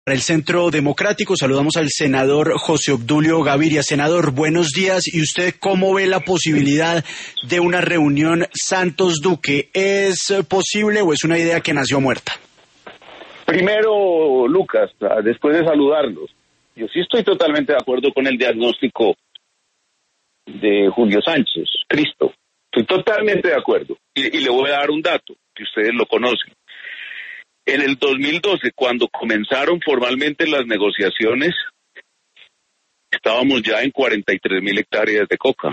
Para el Centro Democrático saludamos al senador José Obdulio Gaviria. Senador, buenos días. ¿Y usted cómo ve la posibilidad de una reunión Santos-Duque? ¿Es posible o es una idea que nació muerta? Primero, Lucas, después de saludarlos, yo sí estoy totalmente de acuerdo con el diagnóstico de Julio Sánchez, Cristo. Estoy totalmente de acuerdo. Y le voy a dar un dato, que ustedes lo conocen. En el 2012, cuando comenzaron formalmente las negociaciones, estábamos ya en 43.000 hectáreas de coca.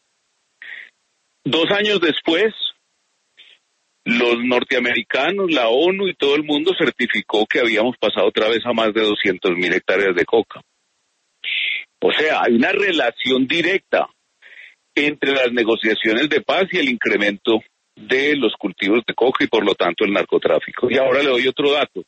2 años después, los norteamericanos, la ONU y todo el mundo certificó que habíamos pasado otra vez a más de 200.000 hectáreas de coca. O sea, hay una relación directa entre las negociaciones de paz y el incremento de los cultivos de coca y por lo tanto el narcotráfico. Y ahora le doy otro dato.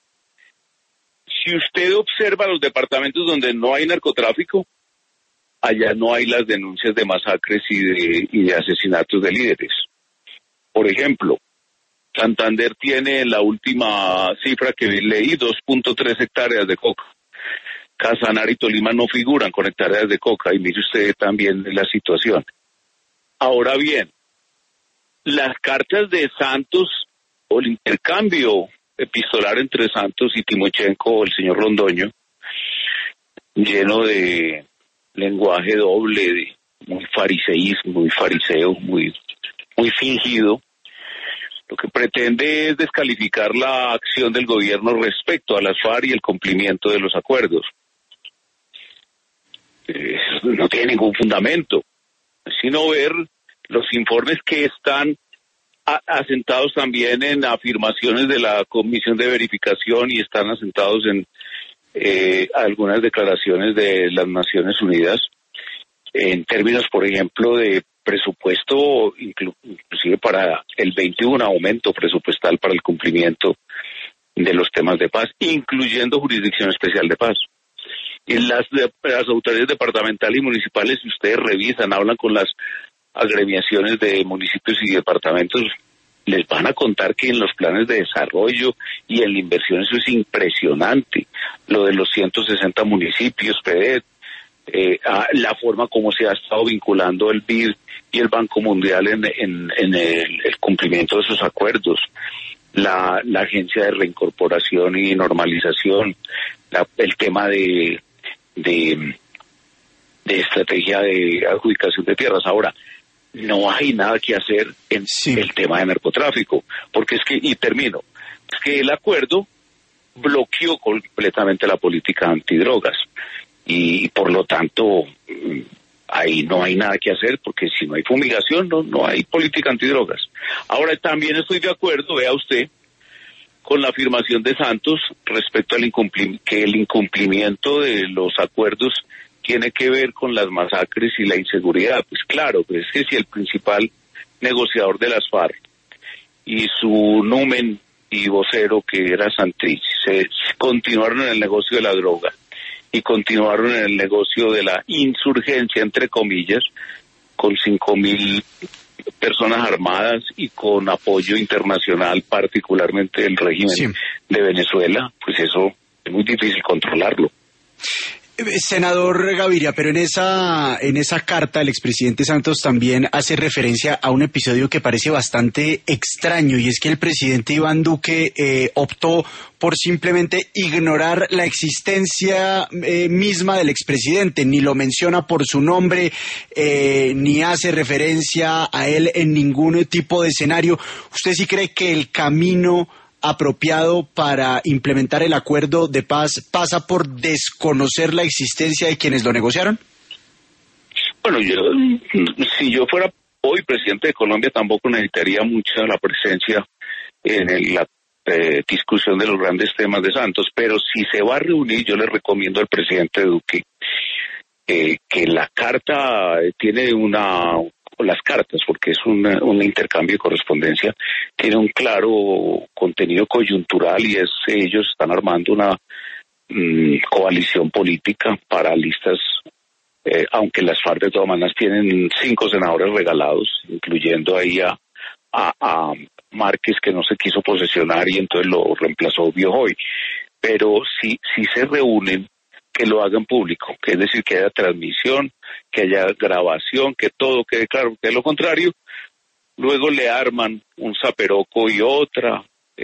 Si usted observa los departamentos donde no hay narcotráfico, allá no hay las denuncias de masacres y de asesinatos de líderes. Por ejemplo, Santander tiene la última cifra que leí, 2.3 hectáreas de coca. Casanare y Tolima no figuran con hectáreas de coca, y mire usted también la situación. Ahora bien, las cartas de Santos o el intercambio epistolar entre Santos y Timochenko o el señor Londoño, lleno de lenguaje doble, de muy fariseísmo, muy fariseo, muy fingido, lo que pretende es descalificar la acción del gobierno respecto a las FARC y el cumplimiento de los acuerdos. No tiene ningún fundamento, sino ver los informes que están asentados también en afirmaciones de la Comisión de Verificación y están asentados en algunas declaraciones de las Naciones Unidas, en términos, por ejemplo, de presupuesto, inclusive para el 21 aumento presupuestal para el cumplimiento de los temas de paz, incluyendo Jurisdicción Especial de Paz. Y las autoridades departamentales y municipales, si ustedes revisan, hablan con las agremiaciones de municipios y departamentos, les van a contar que en los planes de desarrollo y en la inversión eso es impresionante. Lo de los 160 municipios, PEDET, la forma como se ha estado vinculando el BID y el Banco Mundial en el cumplimiento de esos acuerdos, la Agencia de Reincorporación y Normalización, el tema de estrategia de adjudicación de tierras. Ahora, no hay nada que hacer en el tema de narcotráfico, porque es que, y termino, es que el acuerdo bloqueó completamente la política antidrogas y por lo tanto ahí no hay nada que hacer, porque si no hay fumigación no hay política antidrogas. Ahora también estoy de acuerdo, vea usted, con la afirmación de Santos respecto al que el incumplimiento de los acuerdos tiene que ver con las masacres y la inseguridad. Pues claro, pues es que si el principal negociador de las FARC y su numen y vocero, que era Santrich, se continuaron en el negocio de la droga y continuaron en el negocio de la insurgencia, entre comillas, con 5.000 personas armadas y con apoyo internacional, particularmente del régimen de Venezuela, pues eso es muy difícil controlarlo. Senador Gaviria, pero en esa carta el expresidente Santos también hace referencia a un episodio que parece bastante extraño, y es que el presidente Iván Duque optó por simplemente ignorar la existencia misma del expresidente, ni lo menciona por su nombre, ni hace referencia a él en ningún tipo de escenario. ¿Usted sí cree que el camino apropiado para implementar el acuerdo de paz pasa por desconocer la existencia de quienes lo negociaron? Bueno, si yo fuera hoy presidente de Colombia, tampoco necesitaría mucha la presencia en la discusión de los grandes temas de Santos, pero si se va a reunir, yo le recomiendo al presidente Duque que la carta tiene las cartas, porque es un intercambio de correspondencia, tiene un claro contenido coyuntural, y ellos están armando una coalición política para listas, aunque las FARC de todas maneras tienen 5 senadores regalados, incluyendo ahí a Márquez, que no se quiso posesionar y entonces lo reemplazó Biojoy. pero si se reúnen, que lo hagan público, que es decir, que haya transmisión, que haya grabación, que todo quede claro, que de lo contrario, luego le arman un zaperoco y otra,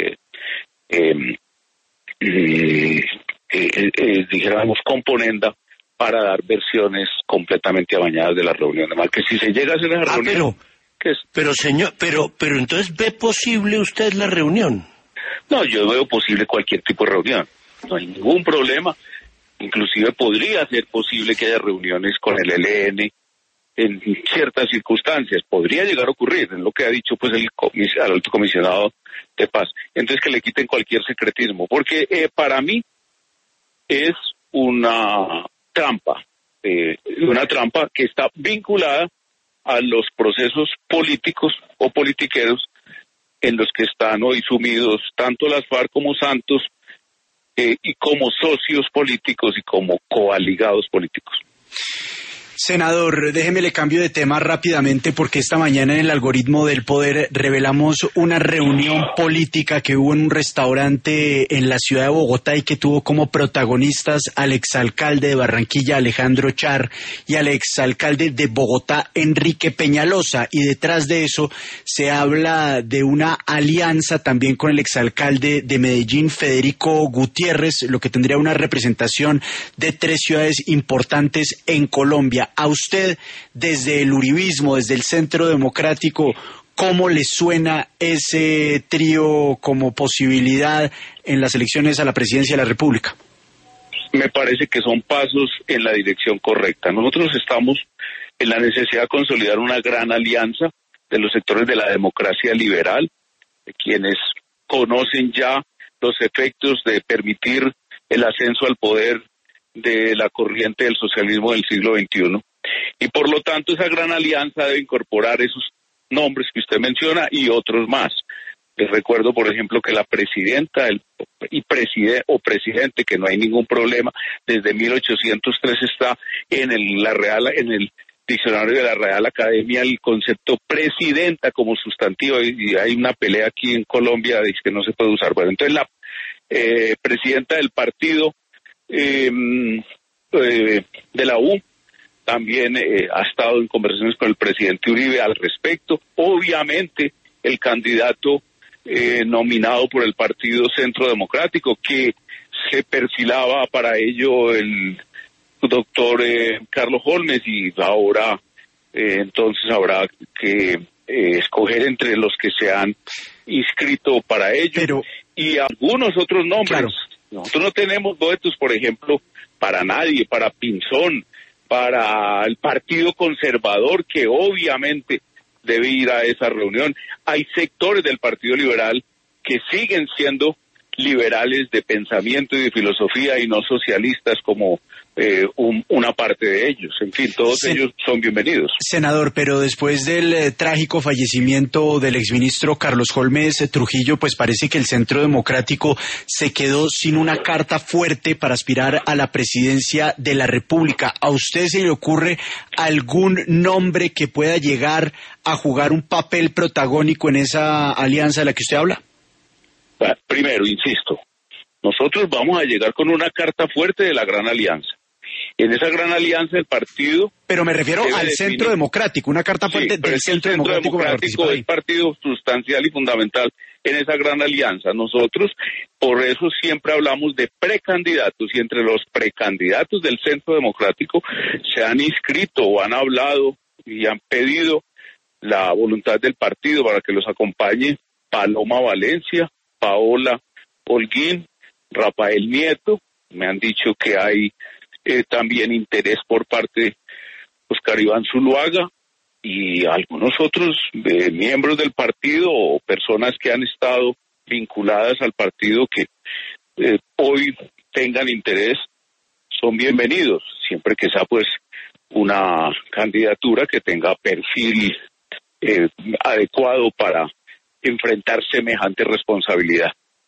dijéramos, componenda para dar versiones completamente amañadas de la reunión. Además, que si se llega a hacer la reunión... Pero señor, pero entonces ¿ve posible usted la reunión? No, yo veo posible cualquier tipo de reunión. No hay ningún problema. Inclusive podría ser posible que haya reuniones con el ELN en ciertas circunstancias. Podría llegar a ocurrir, es lo que ha dicho pues el alto comisionado de paz. Entonces que le quiten cualquier secretismo, porque para mí es una trampa que está vinculada a los procesos políticos o politiqueros en los que están hoy sumidos tanto las FARC como Santos, y como socios políticos y como coaligados políticos. Senador, déjeme le cambio de tema rápidamente porque esta mañana en el Algoritmo del Poder revelamos una reunión política que hubo en un restaurante en la ciudad de Bogotá y que tuvo como protagonistas al exalcalde de Barranquilla, Alejandro Char, y al exalcalde de Bogotá, Enrique Peñalosa. Y detrás de eso se habla de una alianza también con el exalcalde de Medellín, Federico Gutiérrez, lo que tendría una representación de 3 ciudades importantes en Colombia. A usted, desde el uribismo, desde el Centro Democrático, ¿cómo le suena ese trío como posibilidad en las elecciones a la presidencia de la República? Me parece que son pasos en la dirección correcta. Nosotros estamos en la necesidad de consolidar una gran alianza de los sectores de la democracia liberal, de quienes conocen ya los efectos de permitir el ascenso al poder de la corriente del socialismo del siglo XXI. Y por lo tanto esa gran alianza debe incorporar esos nombres que usted menciona y otros más. Les recuerdo, por ejemplo, que la presidenta presidente, que no hay ningún problema, desde 1803 está en el diccionario de la Real Academia el concepto presidenta como sustantivo, y hay una pelea aquí en Colombia de que no se puede usar. Bueno, entonces la presidenta del partido de la U también ha estado en conversaciones con el presidente Uribe al respecto. Obviamente el candidato nominado por el Partido Centro Democrático, que se perfilaba para ello el doctor Carlos Holmes, y ahora entonces habrá que escoger entre los que se han inscrito para ello, y algunos otros nombres. Claro. Nosotros no tenemos boletos, por ejemplo, para nadie, para Pinzón, para el Partido Conservador, que obviamente debe ir a esa reunión. Hay sectores del Partido Liberal que siguen siendo liberales de pensamiento y de filosofía y no socialistas como una parte de ellos. En fin, todos ellos son bienvenidos. Senador, pero después del trágico fallecimiento del exministro Carlos Holmes Trujillo, pues parece que el Centro Democrático se quedó sin una carta fuerte para aspirar a la presidencia de la República. ¿A usted se le ocurre algún nombre que pueda llegar a jugar un papel protagónico en esa alianza de la que usted habla? Primero, insisto, nosotros vamos a llegar con una carta fuerte de la Gran Alianza. En esa Gran Alianza el partido... Pero me refiero al Centro Democrático, una carta fuerte del Centro Democrático es partido sustancial y fundamental en esa Gran Alianza. Nosotros, por eso siempre hablamos de precandidatos, y entre los precandidatos del Centro Democrático se han inscrito o han hablado y han pedido la voluntad del partido para que los acompañe Paloma Valencia, Paola Holguín, Rafael Nieto. Me han dicho que hay también interés por parte de Oscar Iván Zuluaga y algunos otros miembros del partido o personas que han estado vinculadas al partido que hoy tengan interés, son bienvenidos, siempre que sea pues una candidatura que tenga perfil adecuado para enfrentar semejante responsabilidad.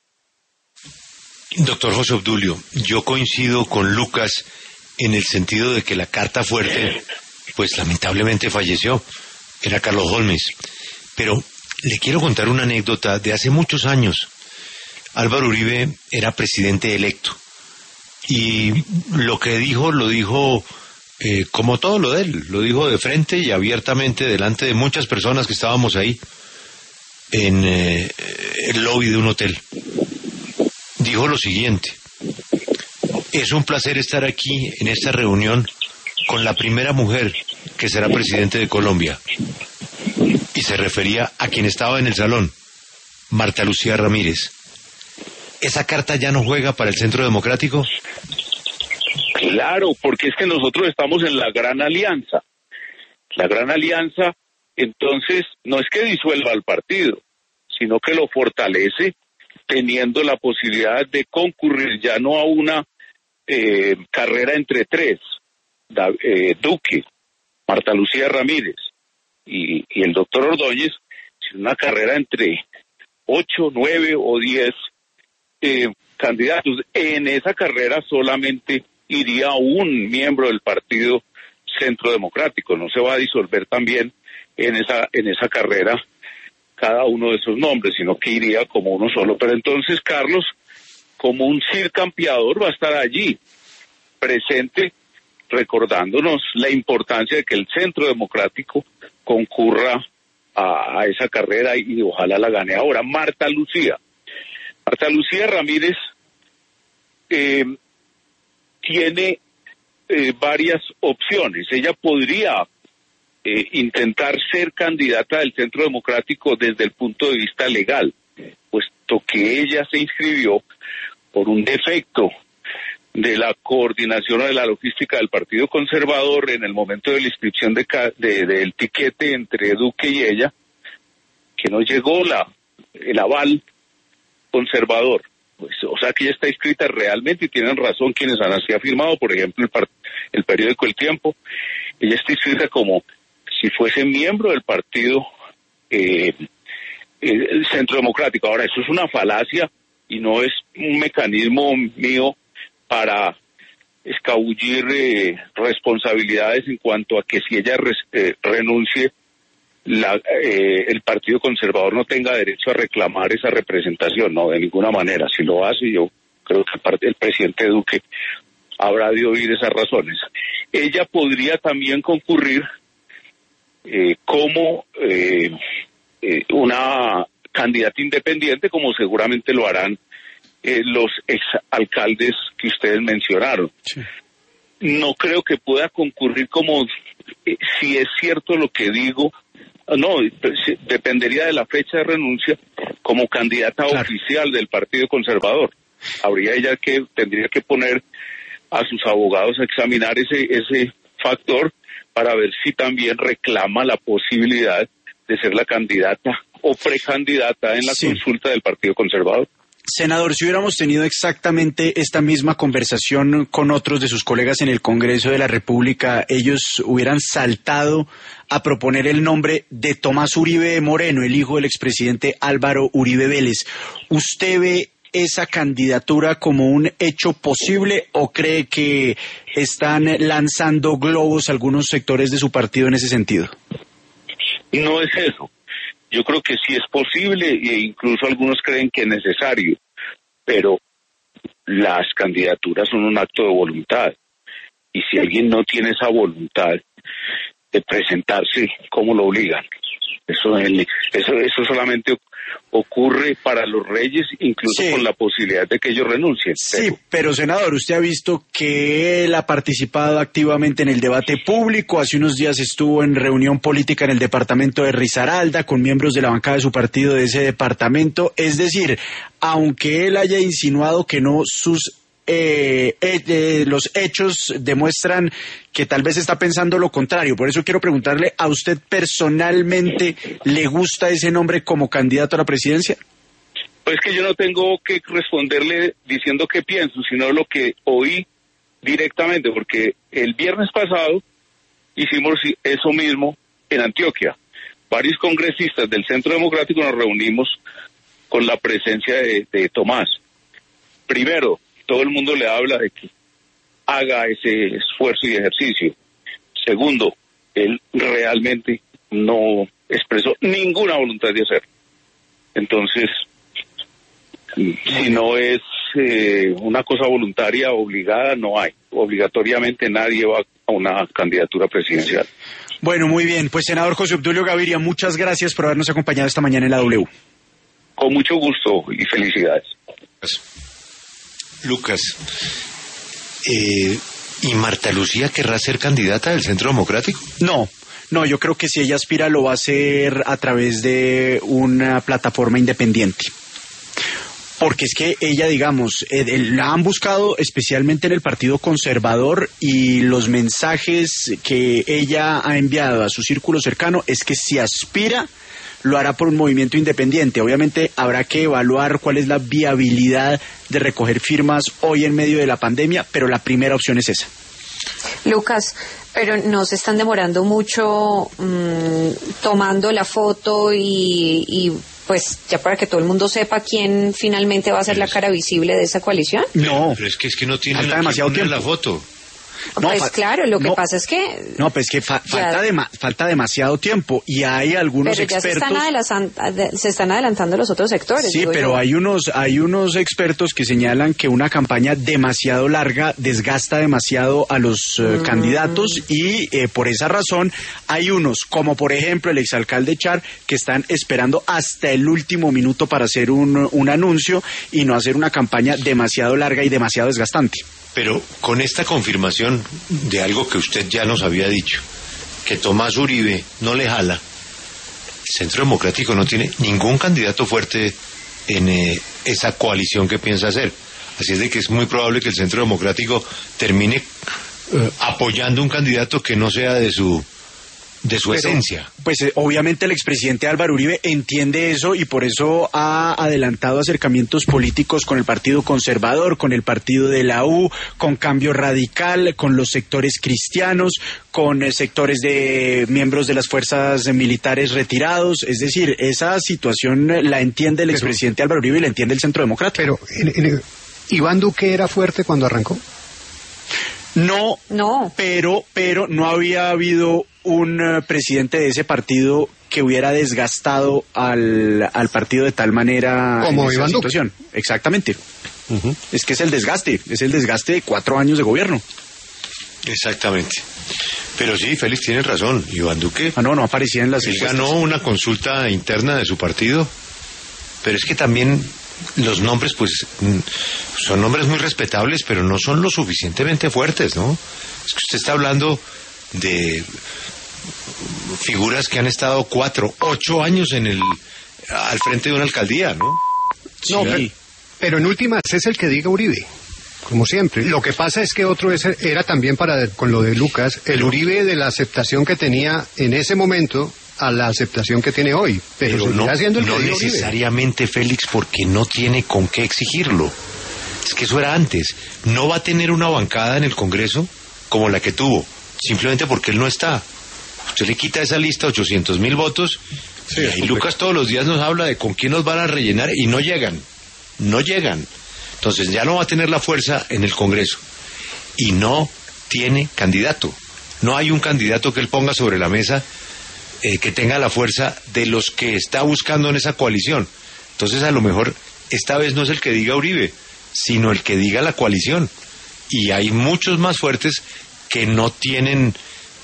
Doctor José Obdulio, yo coincido con Lucas en el sentido de que la carta fuerte, pues lamentablemente falleció, era Carlos Holmes. Pero le quiero contar una anécdota de hace muchos años. Álvaro Uribe era presidente electo. Y lo que dijo, lo dijo como todo lo de él, lo dijo de frente y abiertamente delante de muchas personas que estábamos ahí en el lobby de un hotel. Dijo lo siguiente: es un placer estar aquí en esta reunión con la primera mujer que será presidente de Colombia. Y se refería a quien estaba en el salón, Marta Lucía Ramírez. ¿Esa carta ya no juega para el Centro Democrático? Claro, porque es que nosotros estamos en la Gran Alianza. La Gran Alianza, entonces, no es que disuelva al partido, sino que lo fortalece, teniendo la posibilidad de concurrir ya no a una carrera entre tres, Duque, Marta Lucía Ramírez y el doctor Ordóñez, sino una carrera entre 8, 9 o 10 candidatos. En esa carrera solamente iría un miembro del partido Centro Democrático, no se va a disolver también en esa carrera cada uno de esos nombres, sino que iría como uno solo. Pero entonces Carlos, como un circampeador, va a estar allí, presente, recordándonos la importancia de que el Centro Democrático concurra a esa carrera y ojalá la gane ahora. Marta Lucía Ramírez tiene varias opciones. Ella podría intentar ser candidata del Centro Democrático desde el punto de vista legal, puesto que ella se inscribió por un defecto de la coordinación o de la logística del Partido Conservador en el momento de la inscripción del tiquete entre Duque y ella, que no llegó el aval conservador. Pues, o sea que ella está inscrita realmente, y tienen razón quienes han así afirmado, por ejemplo el periódico El Tiempo. Ella está inscrita como si fuese miembro del partido el Centro Democrático. Ahora, eso es una falacia y no es un mecanismo mío para escabullir responsabilidades en cuanto a que si ella renuncie, el Partido Conservador no tenga derecho a reclamar esa representación. No, de ninguna manera. Si lo hace, yo creo que el presidente Duque habrá de oír esas razones. Ella podría también concurrir como una candidata independiente, como seguramente lo harán los exalcaldes que ustedes mencionaron. Sí. No creo que pueda concurrir como, si es cierto lo que digo, no, dependería de la fecha de renuncia, como candidata oficial del Partido Conservador. Tendría que poner a sus abogados a examinar ese factor para ver si también reclama la posibilidad de ser la candidata o precandidata en la consulta del Partido Conservador. Senador, si hubiéramos tenido exactamente esta misma conversación con otros de sus colegas en el Congreso de la República, ellos hubieran saltado a proponer el nombre de Tomás Uribe Moreno, el hijo del expresidente Álvaro Uribe Vélez. ¿Usted ve esa candidatura como un hecho posible o cree que están lanzando globos algunos sectores de su partido en ese sentido? No es eso. Yo creo que sí es posible e incluso algunos creen que es necesario, pero las candidaturas son un acto de voluntad y si alguien no tiene esa voluntad de presentarse, ¿cómo lo obligan? Eso solamente ocurre para los reyes, incluso con la posibilidad de que ellos renuncien. Sí, pero senador, usted ha visto que él ha participado activamente en el debate público. Hace unos días estuvo en reunión política en el departamento de Risaralda con miembros de la bancada de su partido de ese departamento. Es decir, aunque él haya insinuado que no, los hechos demuestran que tal vez está pensando lo contrario. Por eso quiero preguntarle, ¿a usted personalmente le gusta ese nombre como candidato a la presidencia? Pues que yo no tengo que responderle diciendo qué pienso, sino lo que oí directamente, porque el viernes pasado hicimos eso mismo en Antioquia. Varios congresistas del Centro Democrático nos reunimos con la presencia de Tomás. Primero, todo el mundo le habla de que haga ese esfuerzo y ejercicio. Segundo, él realmente no expresó ninguna voluntad de hacerlo. Entonces, Si no es una cosa voluntaria, obligada, no hay. Obligatoriamente nadie va a una candidatura presidencial. Bueno, muy bien. Pues, senador José Obdulio Gaviria, muchas gracias por habernos acompañado esta mañana en la W. Con mucho gusto y felicidades. Lucas, ¿y Marta Lucía querrá ser candidata del Centro Democrático? No, yo creo que si ella aspira lo va a hacer a través de una plataforma independiente. Porque es que ella, digamos, la han buscado especialmente en el Partido Conservador, y los mensajes que ella ha enviado a su círculo cercano es que si aspira lo hará por un movimiento independiente. Obviamente habrá que evaluar cuál es la viabilidad de recoger firmas hoy en medio de la pandemia, pero la primera opción es esa. Lucas, pero no se están demorando mucho tomando la foto y pues ya para que todo el mundo sepa quién finalmente va a ser la cara visible de esa coalición. No, pero es que no tienen falta demasiado tiempo. La foto. No, pues claro, lo que pasa es que... No, pues que falta demasiado tiempo, y hay algunos pero ya expertos... se están adelantando los otros sectores. Sí, pero hay unos expertos que señalan que una campaña demasiado larga desgasta demasiado a los candidatos, y por esa razón hay unos, como por ejemplo el exalcalde Char, que están esperando hasta el último minuto para hacer un anuncio y no hacer una campaña demasiado larga y demasiado desgastante. Pero con esta confirmación de algo que usted ya nos había dicho, que Tomás Uribe no le jala, el Centro Democrático no tiene ningún candidato fuerte en esa coalición que piensa hacer. Así es de que es muy probable que el Centro Democrático termine apoyando un candidato que no sea de su esencia. Pues obviamente el expresidente Álvaro Uribe entiende eso, y por eso ha adelantado acercamientos políticos con el Partido Conservador, con el partido de la U, con Cambio Radical, con los sectores cristianos, con sectores de miembros de las fuerzas militares retirados. Es decir, esa situación la entiende el expresidente Álvaro Uribe y la entiende el Centro Democrático. Pero ¿Iván Duque era fuerte cuando arrancó? No, pero no había habido un presidente de ese partido que hubiera desgastado al partido de tal manera como en esa situación. Exactamente. Es que es el desgaste de 4 años de gobierno. Exactamente. Pero sí, Félix tiene razón. Iván Duque no aparecía en las encuestas. Ganó una consulta interna de su partido, pero es que también los nombres, pues, son nombres muy respetables, pero no son lo suficientemente fuertes, ¿no? Es que usted está hablando de figuras que han estado 4, 8 años al frente de una alcaldía, ¿no? No, sí. Pero en últimas es el que diga Uribe, como siempre. Lo que pasa es que era también con lo de Lucas, el Uribe de la aceptación que tenía en ese momento a la aceptación que tiene hoy, pero no Uribe. Necesariamente, Félix, porque no tiene con qué exigirlo. Es que eso era antes. No va a tener una bancada en el Congreso como la que tuvo, simplemente porque él no está. Usted le quita esa lista 800,000 votos, sí, y ahí Lucas todos los días nos habla de con quién nos van a rellenar, y no llegan. Entonces ya no va a tener la fuerza en el Congreso, y no tiene candidato. No hay un candidato que él ponga sobre la mesa que tenga la fuerza de los que está buscando en esa coalición. Entonces a lo mejor esta vez no es el que diga Uribe, sino el que diga la coalición. Y hay muchos más fuertes que no tienen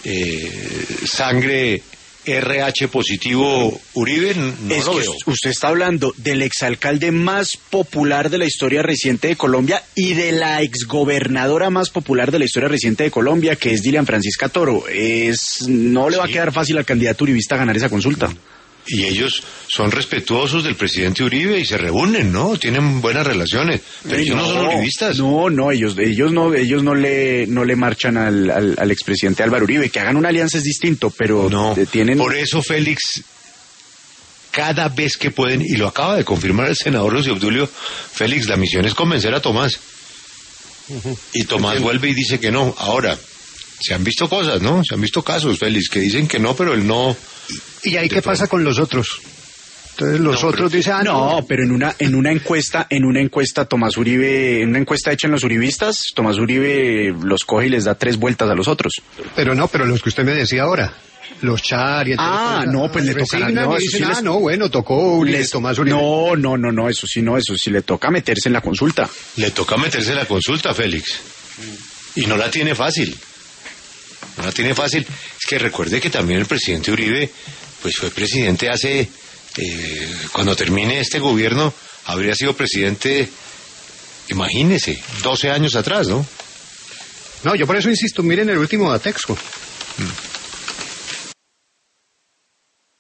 sangre RH positivo. Uribe no es lo que veo. Usted está hablando del exalcalde más popular de la historia reciente de Colombia y de la exgobernadora más popular de la historia reciente de Colombia, que es Dilian Francisca Toro. No le va a quedar fácil al candidato uribista ganar esa consulta. Y ellos son respetuosos del presidente Uribe y se reúnen, ¿no? Tienen buenas relaciones. Pero ellos no son uribistas. No, ellos no le marchan al expresidente Álvaro Uribe. Que hagan una alianza es distinto, pero tienen... Por eso, Félix, cada vez que pueden, y lo acaba de confirmar el senador José Obdulio, Félix, la misión es convencer a Tomás. Y Tomás vuelve y dice que no. Ahora, se han visto cosas, ¿no? Se han visto casos, Félix, que dicen que no, pero él no... ¿Y ahí qué pasa con los otros? Entonces los otros dicen, pero en una encuesta Tomás Uribe, en una encuesta hecha en los uribistas, Tomás Uribe los coge y les da 3 vueltas a los otros. Pero los que usted me decía ahora. los char y no, pues le tocará. No, y dicen, no, bueno, tocó Tomás Uribe. No, eso sí le toca meterse en la consulta. Le toca meterse en la consulta, Félix. Y no la tiene fácil. No la tiene fácil. Es que recuerde que también el presidente Uribe, pues fue presidente hace, cuando termine este gobierno, habría sido presidente, imagínese, 12 años atrás, ¿no? No, yo por eso insisto, miren el último Datexco.